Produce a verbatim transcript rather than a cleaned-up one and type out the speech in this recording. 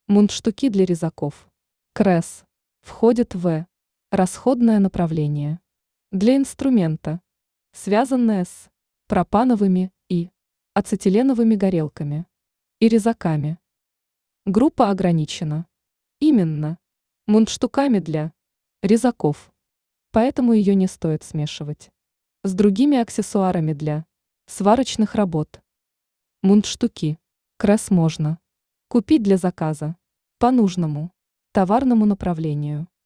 Мундштуки для резаков. КРЭС. Входит в расходное направление. Для инструмента, связанное с пропановыми и ацетиленовыми горелками и резаками. Группа ограничена именно мундштуками для резаков, поэтому ее не стоит смешивать с другими аксессуарами для сварочных работ. Мундштуки КРЭС можно купить для заказа по нужному товарному направлению.